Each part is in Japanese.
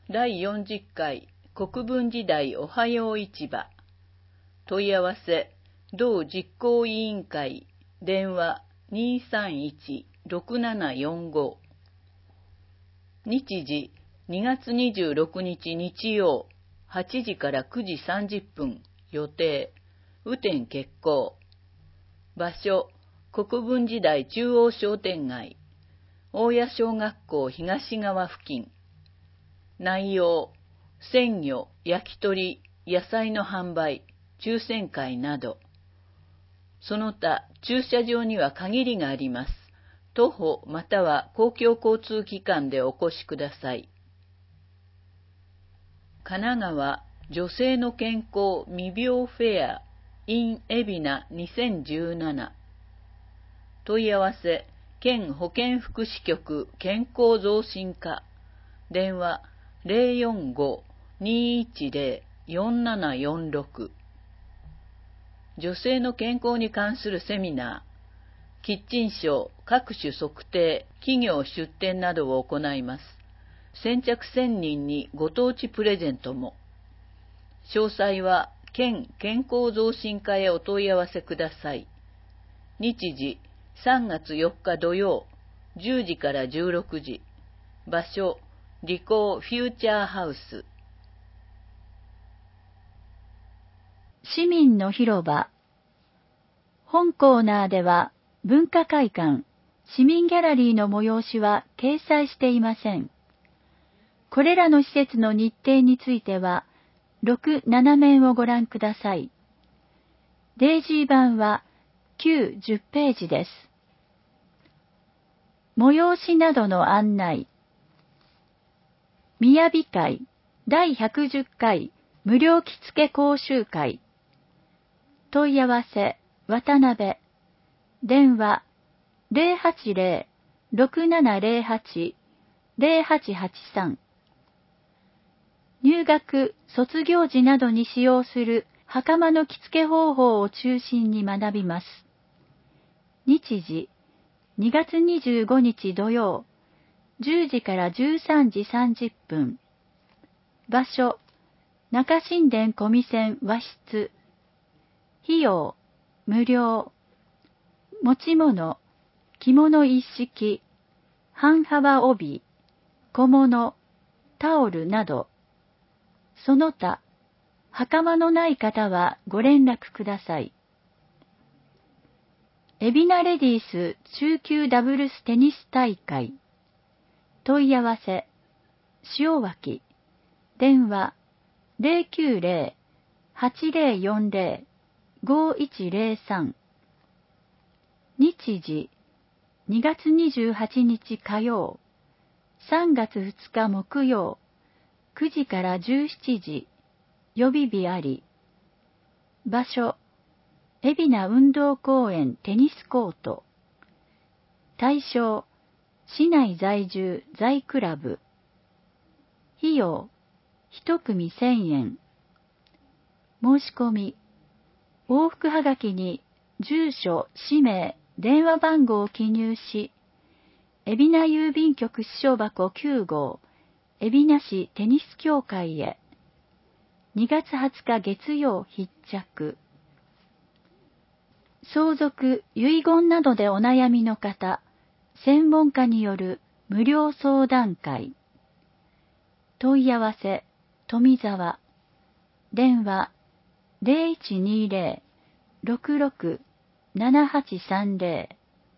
第40回国分寺台おはよう市場。問い合わせ、同実行委員会、電話231-6745。日時、2月26日日曜、8時から9時30分、予定、雨天決行。場所、国分寺台中央商店街、大谷小学校東側付近。内容、鮮魚、焼き鳥、野菜の販売、抽選会など。その他、駐車場には限りがあります。徒歩または公共交通機関でお越しください。神奈川女性の健康未病フェア in 海老名2017。問い合わせ、県保健福祉局健康増進課。電話045-210-4746。女性の健康に関するセミナー、キッチンショー、各種測定、企業出展などを行います。先着1000人にご当地プレゼントも。詳細は県健康増進課へお問い合わせください。日時、3月4日土曜、10時から16時。場所、リコーフューチャーハウス。 市民の広場。本コーナーでは文化会館、市民ギャラリーの催しは掲載していません。これらの施設の日程については、6、7面をご覧ください。デイジー版は9、10ページです。催しなどの案内。みやび会第110回無料着付け講習会。問い合わせ、渡辺。電話、080-6708-0883。入学、卒業時などに使用する袴の着付け方法を中心に学びます。日時、2月25日土曜、10時から13時30分。場所、中新田小見線和室。費用、無料。持ち物、着物一式、半幅帯、小物、タオルなど。その他、袴のない方はご連絡ください。海老名レディース中級ダブルステニス大会。問い合わせ、塩脇。電話、090-8040-5103。日時、2月28日火曜、3月2日木曜、9時から17時、予備日あり。場所、海老名運動公園テニスコート。対象、市内在住在クラブ。費用、1組1000円。申し込み、往復はがきに住所、氏名、電話番号を記入し、海老名郵便局支所箱9号、海老名市テニス協会へ。2月20日月曜必着。相続、遺言などでお悩みの方、専門家による無料相談会。問い合わせ、富澤。電話、0120-66-7830。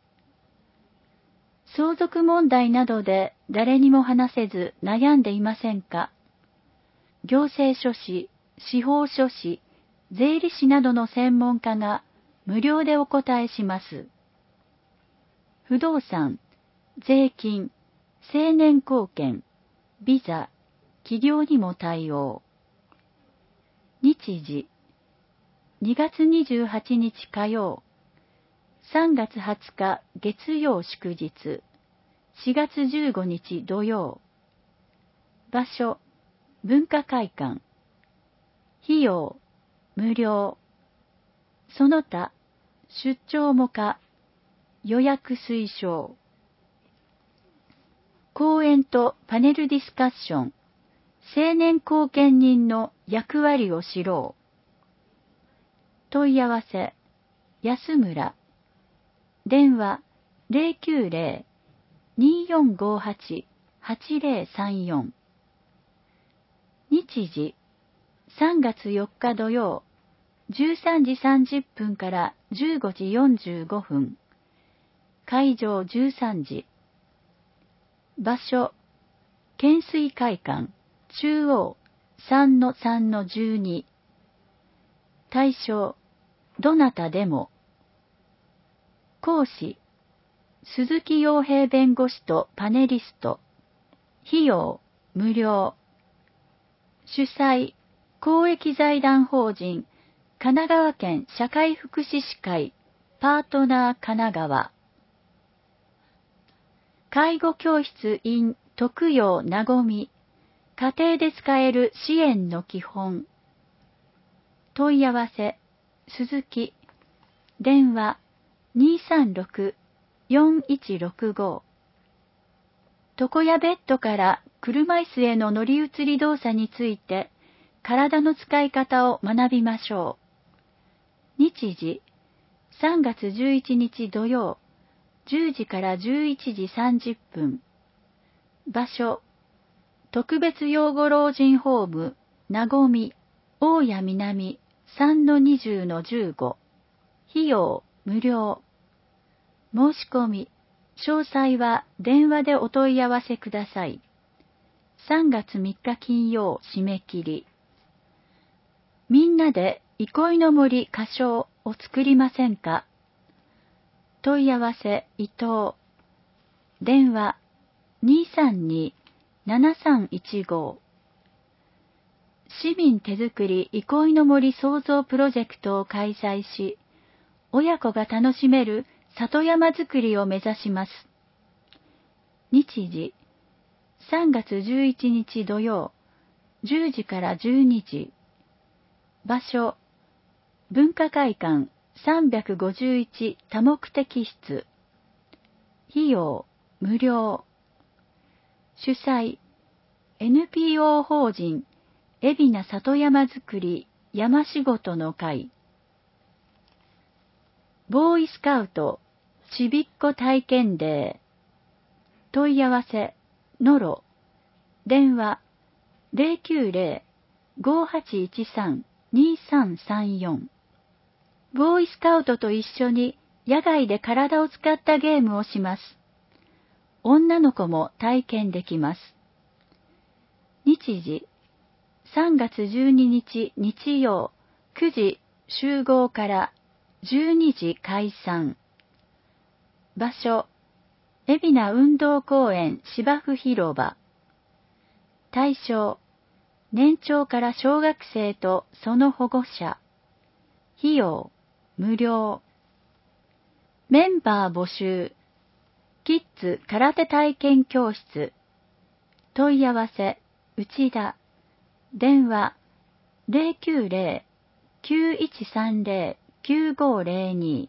相続問題などで誰にも話せず悩んでいませんか？行政書士、司法書士、税理士などの専門家が無料でお答えします。不動産、税金、成年後見、ビザ、起業にも対応。日時、2月28日火曜、3月20日月曜祝日、4月15日土曜。場所、文化会館。費用、無料。その他、出張も可。予約推奨。講演とパネルディスカッション。 青年後見人の役割を知ろう。問い合わせ、安村。電話、090-2458-8034。日時、3月4日土曜、13時30分から15時45分。会場13時。場所、懸垂会館、中央 3-3-12。対象、どなたでも。講師、鈴木陽平弁護士とパネリスト。費用、無料。主催、公益財団法人、神奈川県社会福祉士会、パートナー神奈川。介護教室 in 特養なごみ。家庭で使える支援の基本。問い合わせ、鈴木。電話、236-4165。床やベッドから車椅子への乗り移り動作について、体の使い方を学びましょう。日時、3月11日土曜、10時から11時30分。場所、特別養護老人ホーム、なごみ、大谷南 3-20-15。費用、無料。申し込み、詳細は電話でお問い合わせください。3月3日金曜締め切り。みんなで憩いの森歌唱を作りませんか？問い合わせ伊藤。電話232-7315。市民手作り憩いの森創造プロジェクトを開催し、親子が楽しめる里山づくりを目指します。日時、3月11日土曜、10時から12時。場所、文化会館351多目的室。費用、無料。主催、NPO 法人、海老名里山づくり山仕事の会。ボーイスカウト、ちびっこ体験デー。問い合わせ、のろ。電話、090-5813-2334。ボーイスカウトと一緒に野外で体を使ったゲームをします。女の子も体験できます。日時、3月12日日曜、9時集合から12時解散。場所、海老名運動公園芝生広場。対象、年長から小学生とその保護者。費用、無料。メンバー募集。キッズ空手体験教室。問い合わせ、内田。電話、090-9130-9502。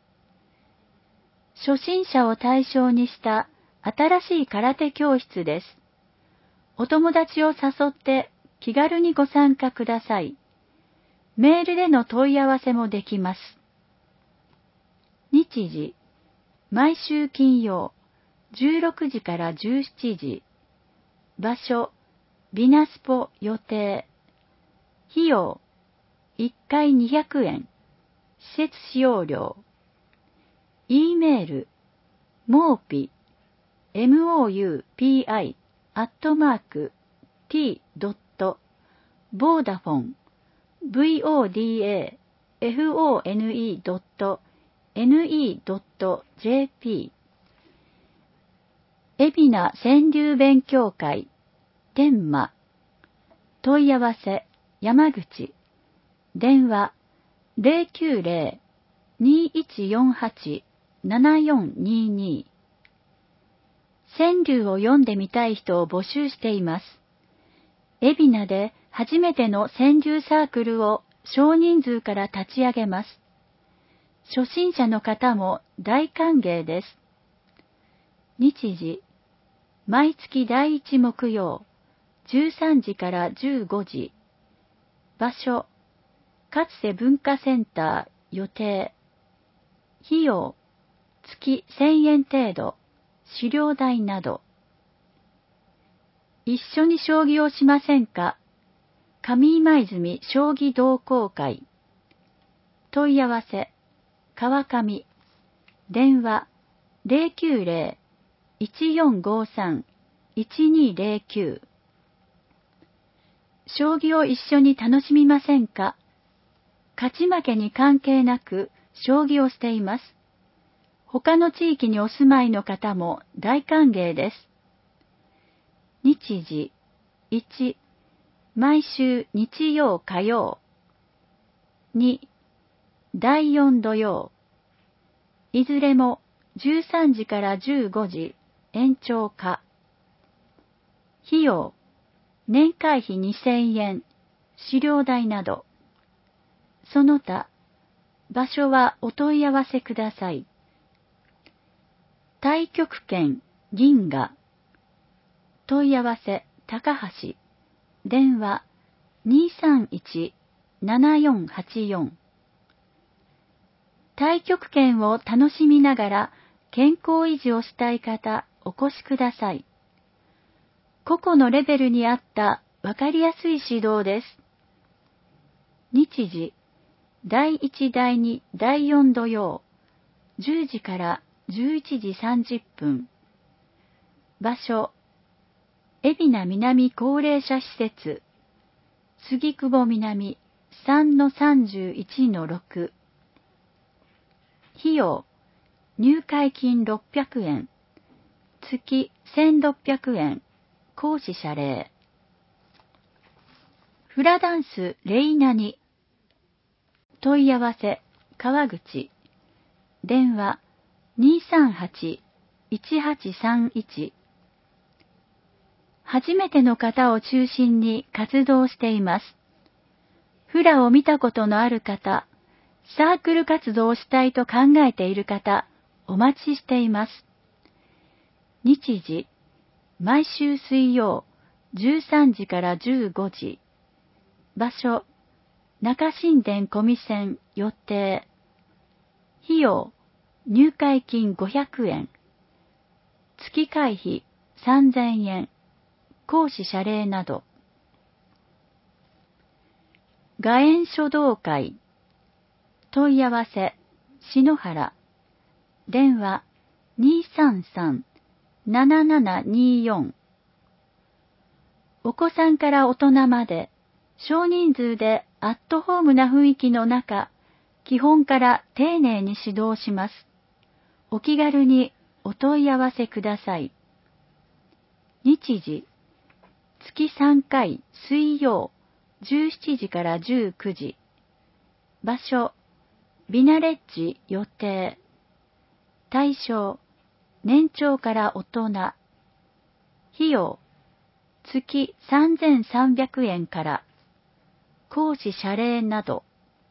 初心者を対象にした新しい空手教室です。お友達を誘って気軽にご参加ください。メールでの問い合わせもできます。日時、毎週金曜、16時から17時。場所、ビナスポ予定。費用、1回200円。施設使用料。E メール、moupi、moupi@t.vodafone、vodafone.ne.jp。海老名川柳勉強会、天満。問い合わせ、山口。電話、090-2148-7422。川柳を読んでみたい人を募集しています。海老名で初めての川柳サークルを少人数から立ち上げます。初心者の方も大歓迎です。日時、毎月第1木曜、 13時から15時。場所、かつて文化センター予定。費用、月1000円程度、資料代など。一緒に将棋をしませんか？上今泉将棋同好会。問い合わせ、川上。電話、090-1453-1209。将棋を一緒に楽しみませんか？勝ち負けに関係なく将棋をしています。他の地域にお住まいの方も大歓迎です。日時、1、毎週日曜火曜。2、第4土曜。いずれも13時から15時延長可。費用、年会費2000円、資料代など。その他、場所はお問い合わせください。太極拳、銀河。問い合わせ、高橋。電話、231-7484。太極拳を楽しみながら健康維持をしたい方、お越しください。個々のレベルに合ったわかりやすい指導です。日時、第1、第2、第4土曜、10時から11時30分。場所、海老名南高齢者施設、杉久保南 3-31-6。費用、入会金600円、月1600円、講師謝礼。フラダンスレイナニ。問い合わせ、川口。電話、238-1831。初めての方を中心に活動しています。フラを見たことのある方、サークル活動をしたいと考えている方、お待ちしています。日時、毎週水曜、13時から15時。場所、中新田小見線予定。費用、入会金500円。月会費3000円。講師謝礼など。画縁書道会。問い合わせ、篠原。電話、233-7724。お子さんから大人まで、少人数でアットホームな雰囲気の中、基本から丁寧に指導します。お気軽にお問い合わせください。日時、月3回水曜、17時から19時。場所、ビナレッジ予定。対象、年長から大人。費用、月3300円から。講師謝礼など。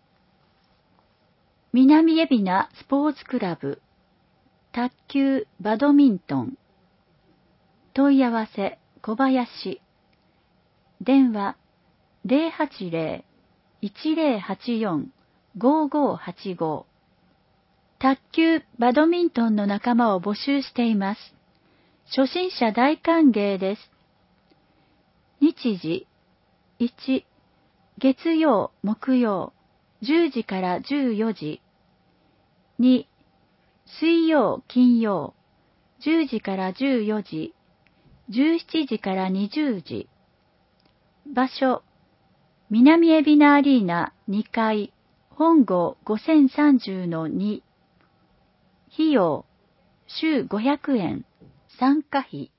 南海老名スポーツクラブ。卓球、バドミントン。問い合わせ、小林。電話、080-1084-5585。卓球、バドミントンの仲間を募集しています。初心者大歓迎です。日時、1、月曜、木曜、10時から14時。2、水曜、金曜、10時から14時、17時から20時。場所、南海老名アリーナ2階、本郷5030-2。費用、週500円、参加費。